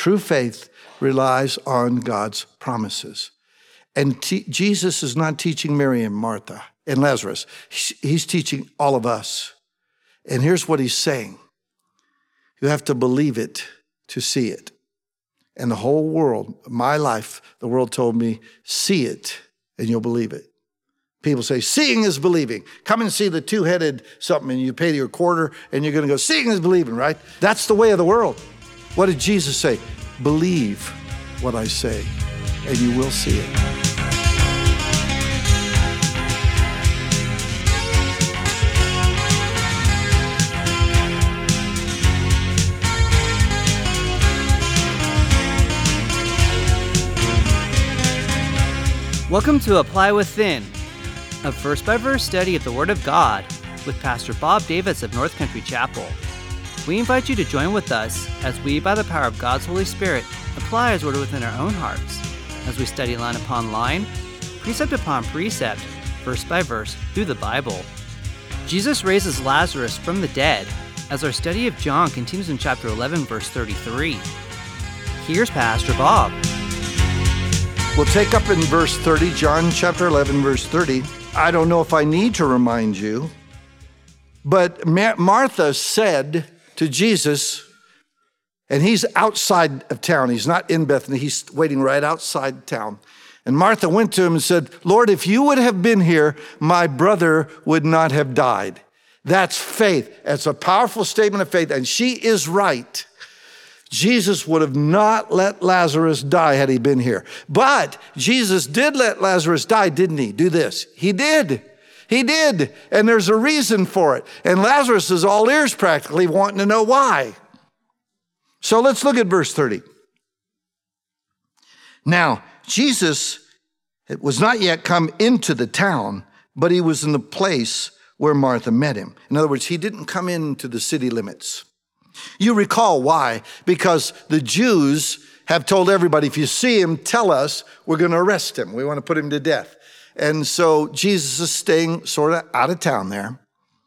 True faith relies on God's promises. And Jesus is not teaching Mary and Martha and Lazarus. He's teaching all of us. And here's what he's saying. You have to believe it to see it. And the whole world, my life, the world told me, see it and you'll believe it. People say, seeing is believing. Come and see the two-headed something and you pay your quarter and you're going to go, seeing is believing, right? That's the way of the world. What did Jesus say? Believe what I say and you will see it. Welcome to Apply Within, a verse-by-verse study of the Word of God with Pastor Bob Davis of North Country Chapel. We invite you to join with us as we, by the power of God's Holy Spirit, apply His Word within our own hearts, as we study line upon line, precept upon precept, verse by verse, through the Bible. Jesus raises Lazarus from the dead, as our study of John continues in chapter 11, verse 33. Here's Pastor Bob. We'll take up in verse 30, John chapter 11, verse 30. I don't know if I need to remind you, but Martha said to Jesus, and he's outside of town. He's not in Bethany. He's waiting right outside town. And Martha went to him and said, Lord, if you would have been here, my brother would not have died. That's faith. It's a powerful statement of faith, and she is right. Jesus would have not let Lazarus die had he been here. But Jesus did let Lazarus die, didn't he? Do this. He did. He did. And there's a reason for it. And Lazarus is all ears practically wanting to know why. So let's look at verse 30. Now, Jesus was not yet come into the town, but he was in the place where Martha met him. In other words, he didn't come into the city limits. You recall why? Because the Jews have told everybody, if you see him, tell us, we're going to arrest him. We want to put him to death. And so Jesus is staying sort of out of town there.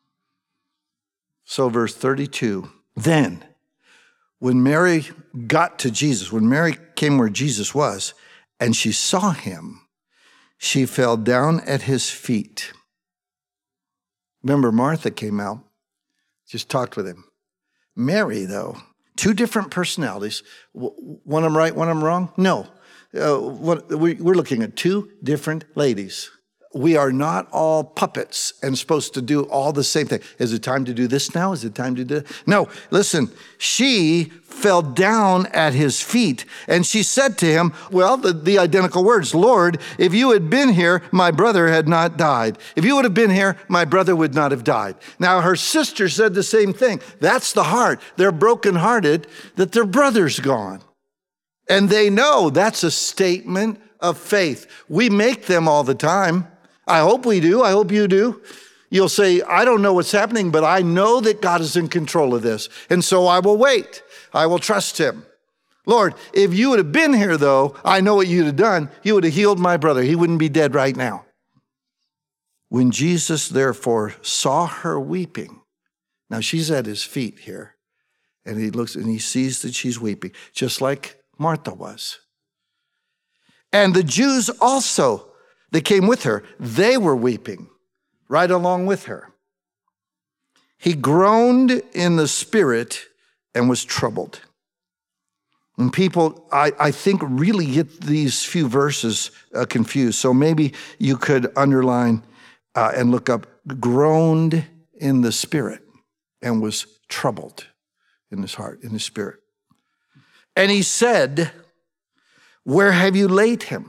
So verse 32, then when Mary got to Jesus, when Mary came where Jesus was, and she saw him, she fell down at his feet. Remember, Martha came out, just talked with him. Mary, though, two different personalities. One I'm right, one I'm wrong? No. We're looking at two different ladies. We are not all puppets and supposed to do all the same thing. Is it time to do this now? Is it time to do that? No, listen, she fell down at his feet and she said to him, well, the identical words, Lord, if you had been here, my brother had not died. If you would have been here, my brother would not have died. Now, her sister said the same thing. That's the heart. They're brokenhearted that their brother's gone. And they know that's a statement of faith. We make them all the time. I hope we do. I hope you do. You'll say, I don't know what's happening, but I know that God is in control of this. And so I will wait. I will trust him. Lord, if you would have been here, though, I know what you'd have done. You would have healed my brother. He wouldn't be dead right now. When Jesus, therefore, saw her weeping, now she's at his feet here, and he looks and he sees that she's weeping, just like Martha was. And the Jews also, that came with her, they were weeping right along with her. He groaned in the spirit and was troubled. And people, I think, really get these few verses confused. So maybe you could underline and look up, groaned in the spirit and was troubled in his heart, in his spirit. And he said, where have you laid him?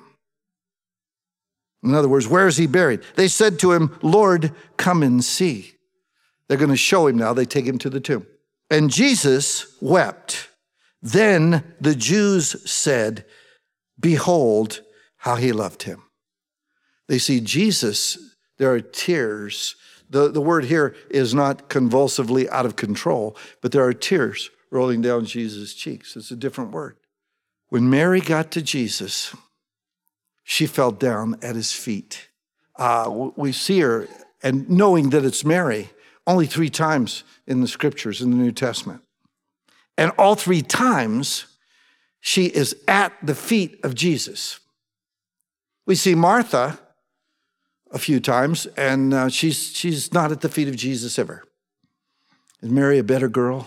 In other words, where is he buried? They said to him, Lord, come and see. They're going to show him now. They take him to the tomb. And Jesus wept. Then the Jews said, behold how he loved him. They see Jesus, there are tears. The word here is not convulsively out of control, but there are tears rolling down Jesus' cheeks. It's a different word. When Mary got to Jesus, she fell down at his feet. We see her, and knowing that it's Mary, only 3 times in the scriptures in the New Testament. And all 3 times, She is at the feet of Jesus. We see Martha a few times, and she's not at the feet of Jesus ever. Is Mary a better girl?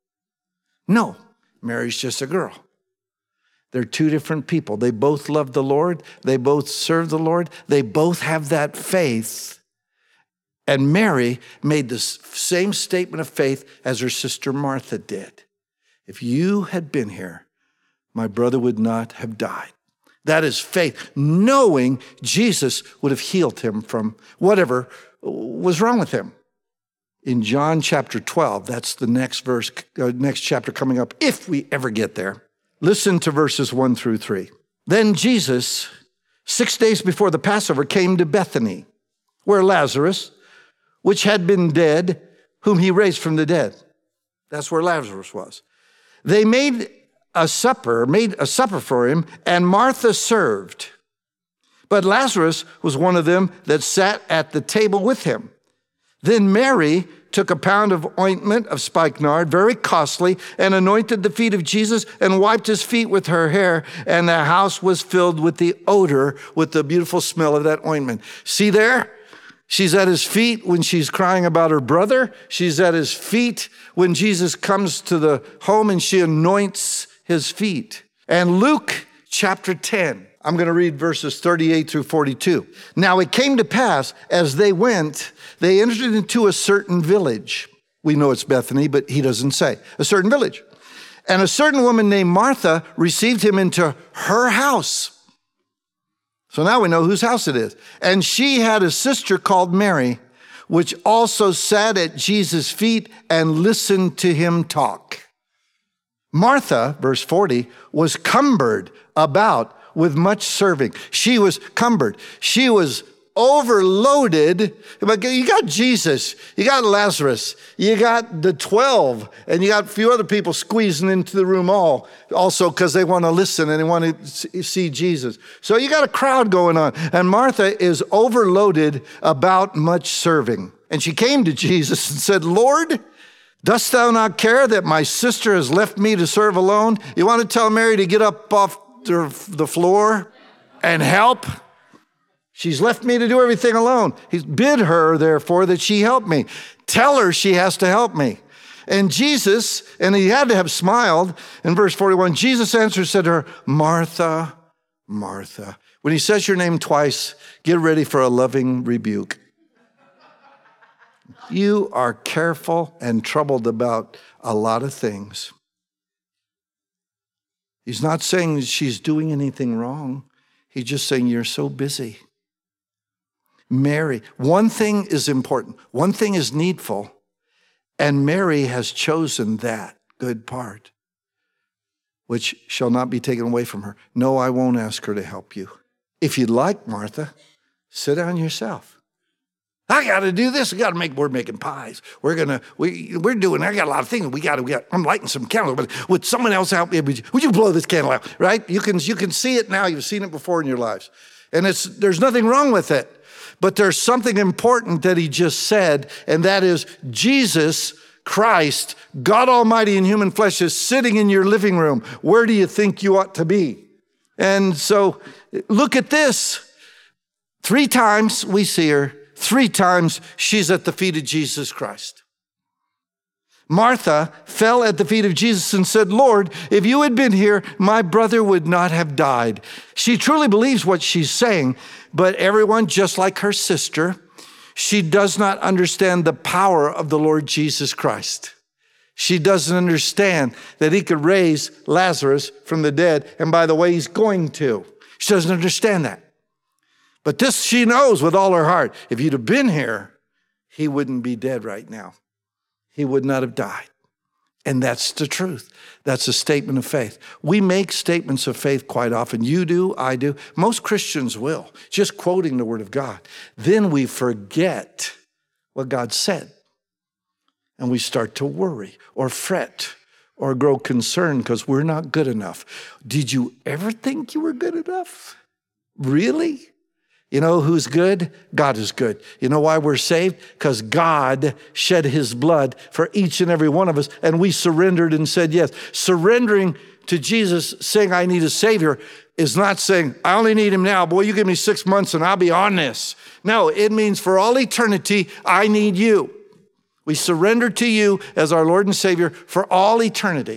No, Mary's just a girl. They're two different people. They both love the Lord. They both serve the Lord. They both have that faith. And Mary made the same statement of faith as her sister Martha did. If you had been here, my brother would not have died. That is faith, knowing Jesus would have healed him from whatever was wrong with him. In John chapter 12, that's the next verse, next chapter coming up, if we ever get there. Listen to verses 1 through 3. Then Jesus, 6 days before the Passover, came to Bethany, where Lazarus, which had been dead, whom he raised from the dead. That's where Lazarus was. They made a supper for him, and Martha served. But Lazarus was one of them that sat at the table with him. Then Mary took a pound of ointment of spikenard, very costly, and anointed the feet of Jesus and wiped his feet with her hair, and the house was filled with the odor, with the beautiful smell of that ointment. See there? She's at his feet when she's crying about her brother. She's at his feet when Jesus comes to the home and she anoints his feet. And Luke chapter 10, I'm going to read verses 38 through 42. Now it came to pass, as they went, they entered into a certain village. We know it's Bethany, but he doesn't say. A certain village. And a certain woman named Martha received him into her house. So now we know whose house it is. And she had a sister called Mary, which also sat at Jesus' feet and listened to him talk. Martha, verse 40, was cumbered about with much serving. She was cumbered. She was overloaded. You got Jesus, you got Lazarus, you got the 12, and you got a few other people squeezing into the room also because they want to listen and they want to see Jesus. So you got a crowd going on. And Martha is overloaded about much serving. And she came to Jesus and said, Lord, dost thou not care that my sister has left me to serve alone? You want to tell Mary to get up off the floor and help? She's left me to do everything alone. He's bid her, therefore, that she help me. Tell her she has to help me. And Jesus, and he had to have smiled, in verse 41, Jesus answered, said to her, Martha, Martha. When he says your name twice, get ready for a loving rebuke. You are careful and troubled about a lot of things. He's not saying that she's doing anything wrong. He's just saying you're so busy. Mary, one thing is important. One thing is needful. And Mary has chosen that good part, which shall not be taken away from her. No, I won't ask her to help you. If you'd like, Martha, sit down yourself. I got to do this. We're making pies. I got a lot of things. I'm lighting some candles, but would someone else help me? Would you blow this candle out, right? You can see it now. You've seen it before in your lives. And there's nothing wrong with it. But there's something important that he just said, and that is Jesus Christ, God Almighty in human flesh, is sitting in your living room. Where do you think you ought to be? And so look at this. 3 times we see her. 3 times she's at the feet of Jesus Christ. Martha fell at the feet of Jesus and said, Lord, if you had been here, my brother would not have died. She truly believes what she's saying, but everyone, just like her sister, she does not understand the power of the Lord Jesus Christ. She doesn't understand that he could raise Lazarus from the dead, and by the way, he's going to. She doesn't understand that. But this she knows with all her heart. If you'd have been here, he wouldn't be dead right now. He would not have died. And that's the truth. That's a statement of faith. We make statements of faith quite often. You do, I do. Most Christians will, just quoting the Word of God. Then we forget what God said. And we start to worry or fret or grow concerned because we're not good enough. Did you ever think you were good enough? Really? You know who's good? God is good. You know why we're saved? Because God shed his blood for each and every one of us, and we surrendered and said yes. Surrendering to Jesus saying, I need a Savior, is not saying, I only need him now. Boy, you give me 6 months and I'll be on this. No, it means for all eternity, I need you. We surrender to you as our Lord and Savior for all eternity.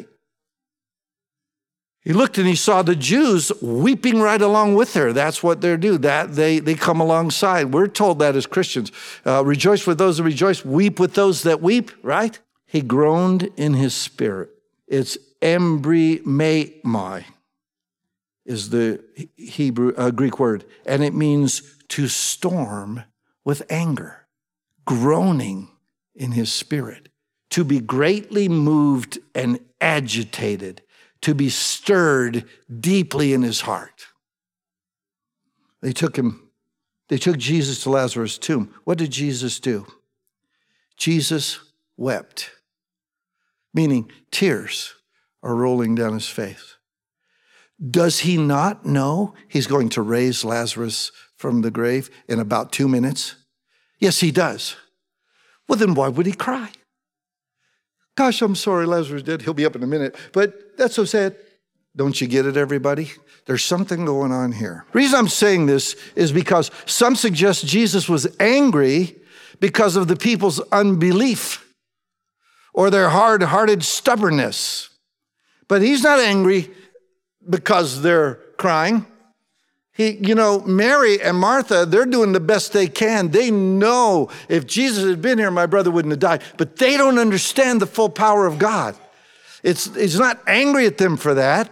He looked and he saw the Jews weeping right along with her. That's what they do. That they come alongside. We're told that as Christians. Rejoice with those that rejoice. Weep with those that weep, right? He groaned in his spirit. It's embrimai is the Greek word. And it means to storm with anger. Groaning in his spirit. To be greatly moved and agitated. To be stirred deeply in his heart. They took Jesus to Lazarus' tomb. What did Jesus do? Jesus wept, meaning tears are rolling down his face. Does he not know he's going to raise Lazarus from the grave in about 2 minutes? Yes, he does. Well, then why would he cry? Gosh, I'm sorry, Lazarus is dead. He'll be up in a minute. But that's so sad. Don't you get it, everybody? There's something going on here. The reason I'm saying this is because some suggest Jesus was angry because of the people's unbelief or their hard-hearted stubbornness. But he's not angry because they're crying. Mary and Martha, they're doing the best they can. They know if Jesus had been here, my brother wouldn't have died. But they don't understand the full power of God. He's not angry at them for that.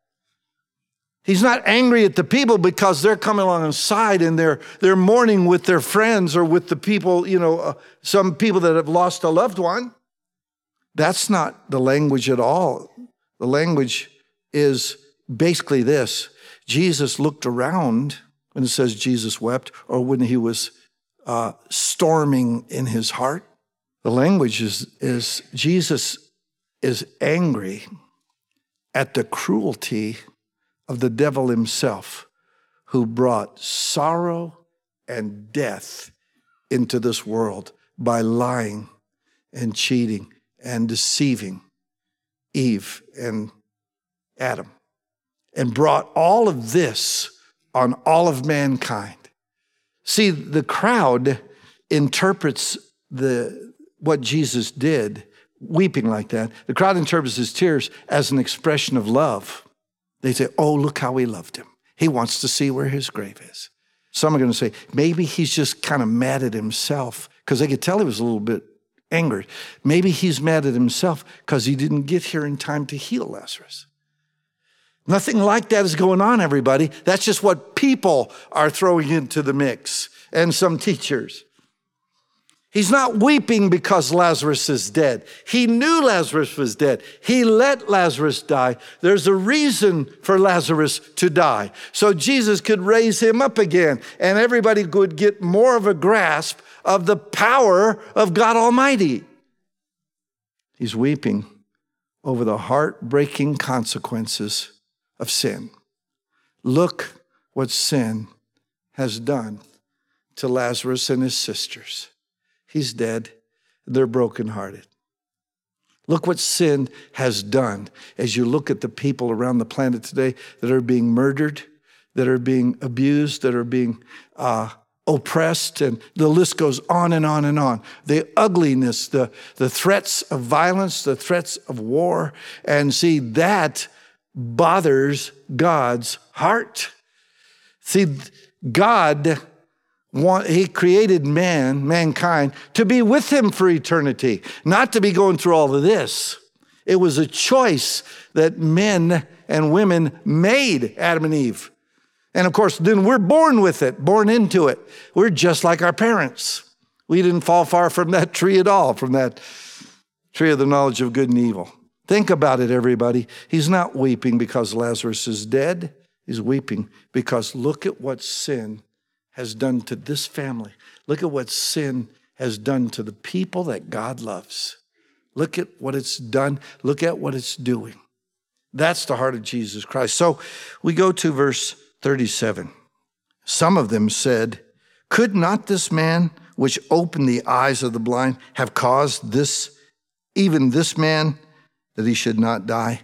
He's not angry at the people because they're coming alongside and they're mourning with their friends or with the people, some people that have lost a loved one. That's not the language at all. The language is basically this. Jesus looked around when it says Jesus wept, or when he was storming in his heart. The language is Jesus is angry at the cruelty of the devil himself, who brought sorrow and death into this world by lying and cheating and deceiving Eve and Adam. And brought all of this on all of mankind. See, the crowd interprets what Jesus did, weeping like that. The crowd interprets his tears as an expression of love. They say, oh, look how he loved him. He wants to see where his grave is. Some are going to say, maybe he's just kind of mad at himself, because they could tell he was a little bit angered. Maybe he's mad at himself because he didn't get here in time to heal Lazarus. Nothing like that is going on, everybody. That's just what people are throwing into the mix, and some teachers. He's not weeping because Lazarus is dead. He knew Lazarus was dead. He let Lazarus die. There's a reason for Lazarus to die. So Jesus could raise him up again, and everybody could get more of a grasp of the power of God Almighty. He's weeping over the heartbreaking consequences of sin. Look what sin has done to Lazarus and his sisters. He's dead. They're brokenhearted. Look what sin has done as you look at the people around the planet today that are being murdered, that are being abused, that are being oppressed, and the list goes on and on and on. The ugliness, the threats of violence, the threats of war, and see, that bothers God's heart. See, God, he created mankind, to be with him for eternity, not to be going through all of this. It was a choice that men and women made, Adam and Eve. And of course, then we're born with it, born into it. We're just like our parents. We didn't fall far from that tree at all, from that tree of the knowledge of good and evil. Think about it, everybody. He's not weeping because Lazarus is dead. He's weeping because look at what sin has done to this family. Look at what sin has done to the people that God loves. Look at what it's done. Look at what it's doing. That's the heart of Jesus Christ. So we go to verse 37. Some of them said, could not this man which opened the eyes of the blind have caused this, even this man, that he should not die?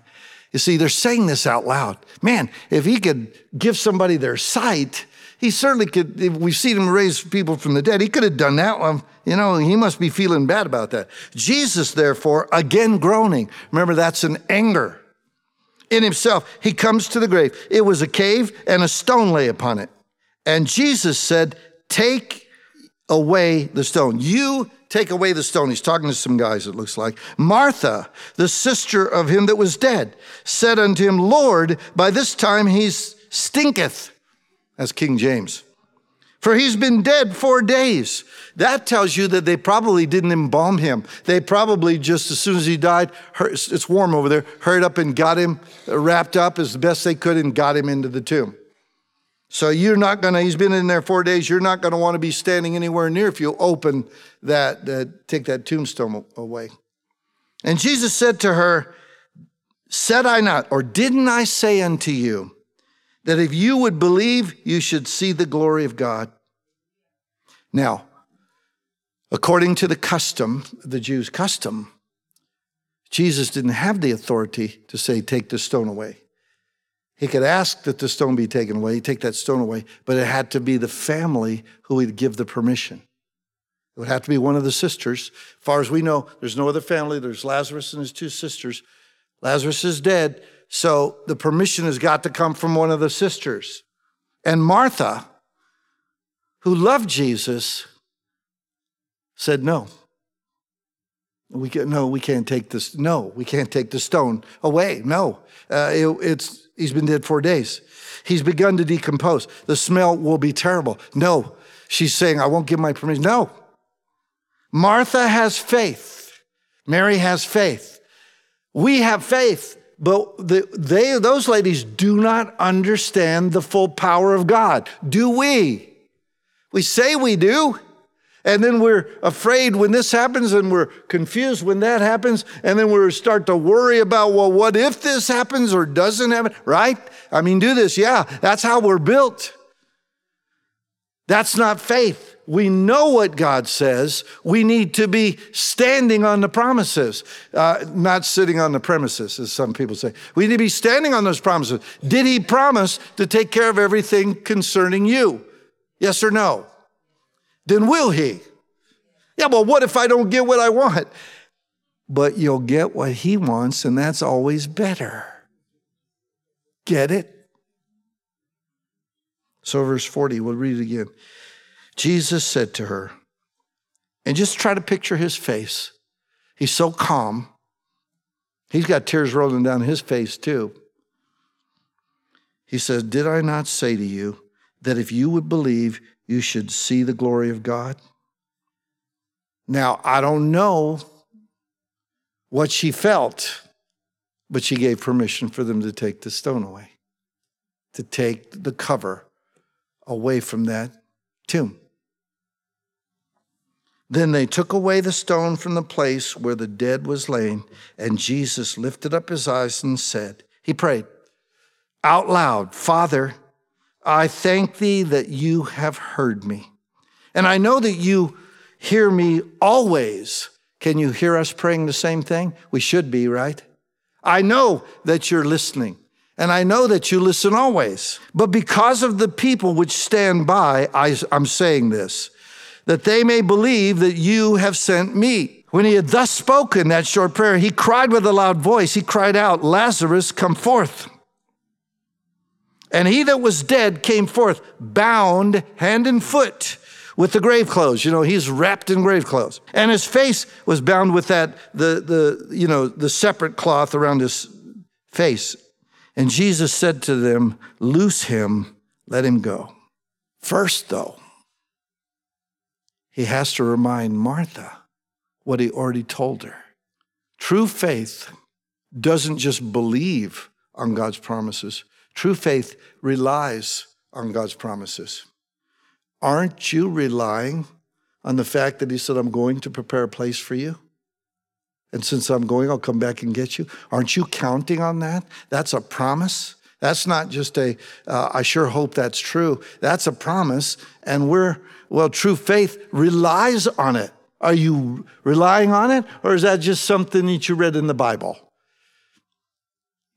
You see, they're saying this out loud. Man, if he could give somebody their sight, he certainly could. If we've seen him raise people from the dead, he could have done that one. You know, he must be feeling bad about that. Jesus, therefore, again groaning. Remember, that's an anger in himself. He comes to the grave. It was a cave, and a stone lay upon it. And Jesus said, take away the stone. You take away the stone. He's talking to some guys, it looks like. Martha, the sister of him that was dead, said unto him, Lord, by this time he stinketh. That's King James. For he's been dead 4 days. That tells you that they probably didn't embalm him. They probably just, as soon as he died, it's warm over there, hurried up and got him wrapped up as best they could and got him into the tomb. So he's been in there 4 days. You're not going to want to be standing anywhere near if you open take that tombstone away. And Jesus said to her, said I not, or didn't I say unto you, that if you would believe, you should see the glory of God? Now, according to the custom, the Jews' custom, Jesus didn't have the authority to say, take the stone away. He could ask that the stone be taken away, he'd take that stone away, but it had to be the family who would give the permission. It would have to be one of the sisters. As far as we know, there's no other family. There's Lazarus and his 2 sisters. Lazarus is dead, so the permission has got to come from one of the sisters. And Martha, who loved Jesus, said, no. We can't take this. No, we can't take the stone away. No, he's been dead 4 days. He's begun to decompose. The smell will be terrible. No, she's saying, I won't give my permission. No. Martha has faith. Mary has faith. We have faith, but those ladies do not understand the full power of God. Do we? We say we do. And then we're afraid when this happens, and we're confused when that happens, and then we start to worry about, well, what if this happens or doesn't happen, right? I mean, do this. Yeah, that's how we're built. That's not faith. We know what God says. We need to be standing on the promises, not sitting on the premises, as some people say. We need to be standing on those promises. Did he promise to take care of everything concerning you? Yes or no? Then will he? Yeah, well, what if I don't get what I want? But you'll get what he wants, and that's always better. Get it? So verse 40, we'll read it again. Jesus said to her, and just try to picture his face. He's so calm. He's got tears rolling down his face too. He says, did I not say to you that if you would believe, you should see the glory of God? Now, I don't know what she felt, but she gave permission for them to take the stone away, to take the cover away from that tomb. Then they took away the stone from the place where the dead was laying, and Jesus lifted up his eyes and said, he prayed out loud, Father, I thank thee that you have heard me. And I know that you hear me always. Can you hear us praying the same thing? We should be, right? I know that you're listening, and I know that you listen always. But because of the people which stand by, I'm saying this, that they may believe that you have sent me. When he had thus spoken that short prayer, he cried with a loud voice. He cried out, Lazarus, come forth. And he that was dead came forth, bound hand and foot with the grave clothes. You know, he's wrapped in grave clothes. And his face was bound with that, the separate cloth around his face. And Jesus said to them, loose him, let him go. First, though, he has to remind Martha what he already told her. True faith doesn't just believe on God's promises. True faith relies on God's promises. Aren't you relying on the fact that he said, I'm going to prepare a place for you? And since I'm going, I'll come back and get you. Aren't you counting on that? That's a promise. That's not just I sure hope that's true. That's a promise. And true faith relies on it. Are you relying on it? Or is that just something that you read in the Bible?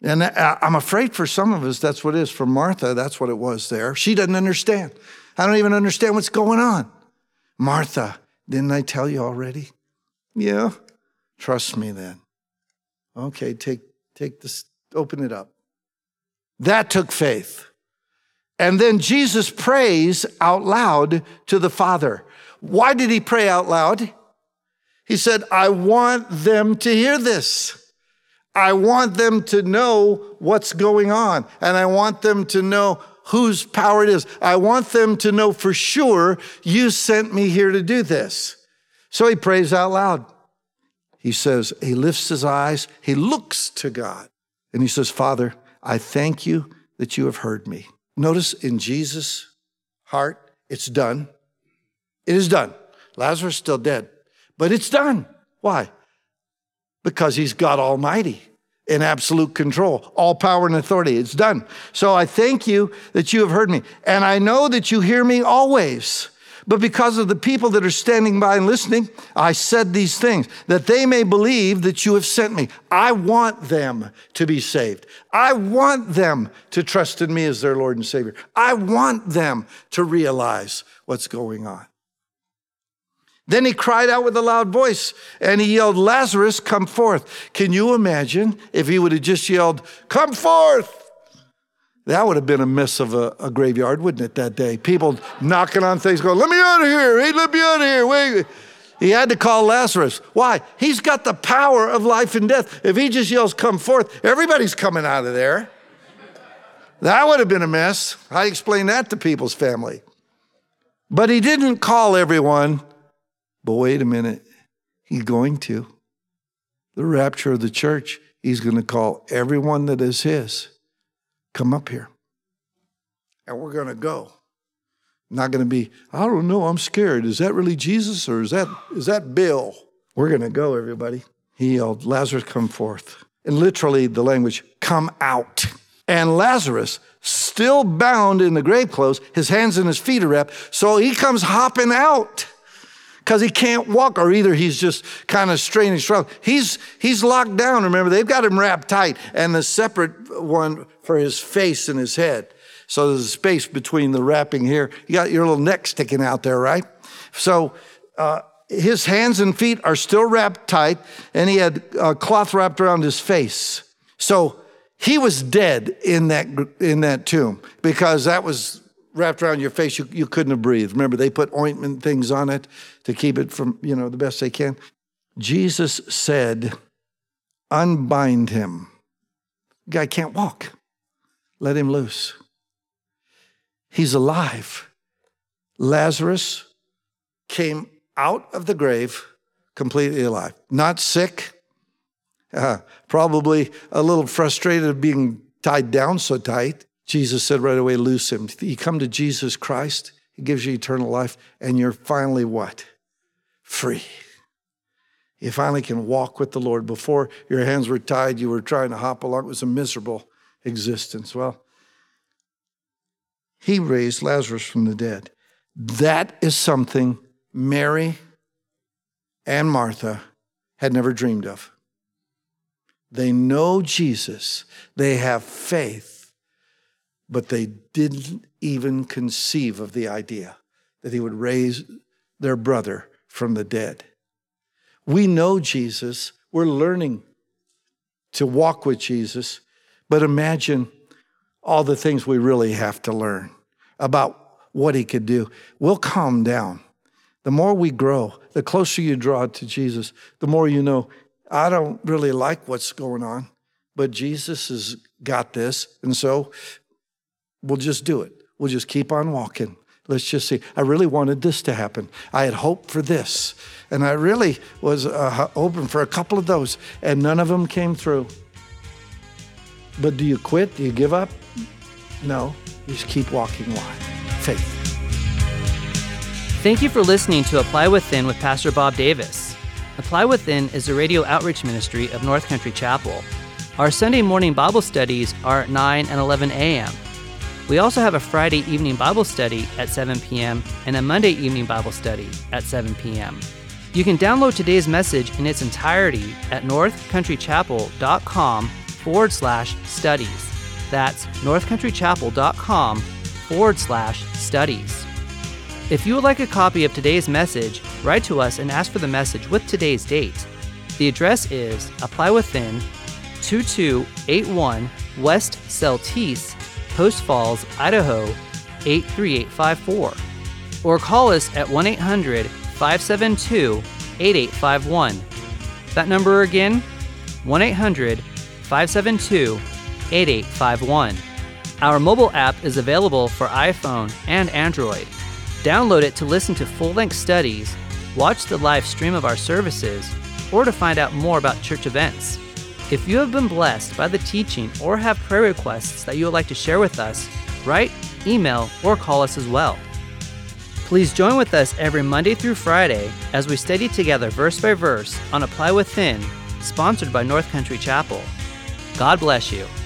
And I'm afraid for some of us, that's what it is. For Martha, that's what it was there. She doesn't understand. I don't even understand what's going on. Martha, didn't I tell you already? Yeah. Trust me then. Okay, take this, open it up. That took faith. And then Jesus prays out loud to the Father. Why did he pray out loud? He said, I want them to hear this. I want them to know what's going on. And I want them to know whose power it is. I want them to know for sure you sent me here to do this. So he prays out loud. He says, he lifts his eyes, he looks to God, and he says, Father, I thank you that you have heard me. Notice in Jesus' heart, it's done. It is done. Lazarus is still dead, but it's done. Why? Because he's God Almighty in absolute control, all power and authority. It's done. So I thank you that you have heard me, and I know that you hear me always. But because of the people that are standing by and listening, I said these things, that they may believe that you have sent me. I want them to be saved. I want them to trust in me as their Lord and Savior. I want them to realize what's going on. Then he cried out with a loud voice and he yelled, Lazarus, come forth. Can you imagine if he would have just yelled, come forth? That would have been a mess of a graveyard, wouldn't it, that day? People knocking on things going, let me out of here. Hey, let me out of here. Wait. He had to call Lazarus. Why? He's got the power of life and death. If he just yells, come forth, everybody's coming out of there. That would have been a mess. How do you explain that to people's family? But he didn't call everyone. But wait a minute. He's going to. The rapture of the church, he's going to call everyone that is his. Come up here. And we're going to go. Not going to be, I don't know, I'm scared. Is that really Jesus or is that Bill? We're going to go, everybody. He yelled, Lazarus, come forth. And literally the language, come out. And Lazarus, still bound in the grave clothes, his hands and his feet are wrapped. So he comes hopping out because he can't walk, or either he's just kind of straining strong. He's locked down. Remember, they've got him wrapped tight and the separate one for his face and his head. So there's a space between the wrapping here. You got your little neck sticking out there, right? So his hands and feet are still wrapped tight, and he had a cloth wrapped around his face. So he was dead in that tomb because that was wrapped around your face. You couldn't have breathed. Remember, they put ointment things on it to keep it from, the best they can. Jesus said, unbind him. The guy can't walk. Let him loose. He's alive. Lazarus came out of the grave completely alive. Not sick. Probably a little frustrated of being tied down so tight. Jesus said right away, loose him. You come to Jesus Christ, he gives you eternal life, and you're finally what? Free. You finally can walk with the Lord. Before your hands were tied, you were trying to hop along. It was a miserable existence. Well, he raised Lazarus from the dead. That is something Mary and Martha had never dreamed of. They know Jesus. They have faith, but they didn't even conceive of the idea that he would raise their brother from the dead. We know Jesus. We're learning to walk with Jesus, but imagine all the things we really have to learn about what he could do. We'll calm down. The more we grow, the closer you draw to Jesus, the more you know, I don't really like what's going on, but Jesus has got this, and so we'll just do it. We'll just keep on walking. Let's just see. I really wanted this to happen. I had hoped for this, and I really was hoping for a couple of those, and none of them came through. But do you quit? Do you give up? No. You just keep walking. Why? Faith. Thank you for listening to Apply Within with Pastor Bob Davis. Apply Within is the radio outreach ministry of North Country Chapel. Our Sunday morning Bible studies are at 9 and 11 a.m. We also have a Friday evening Bible study at 7 p.m. and a Monday evening Bible study at 7 p.m. You can download today's message in its entirety at northcountrychapel.com northcountrychapel.com/studies. That's northcountrychapel.com/studies. If you would like a copy of today's message, write to us and ask for the message with today's date. The address is Apply Within, 2281 West Celtice, Post Falls, Idaho, 83854. Or call us at 1-800-572-8851. That number again, 1-800-572-8851. Our mobile app is available for iPhone and Android. Download it to listen to full-length studies, watch the live stream of our services, or to find out more about church events. If you have been blessed by the teaching or have prayer requests that you would like to share with us, write, email, or call us as well. Please join with us every Monday through Friday as we study together verse by verse on Apply Within, sponsored by North Country Chapel. God bless you.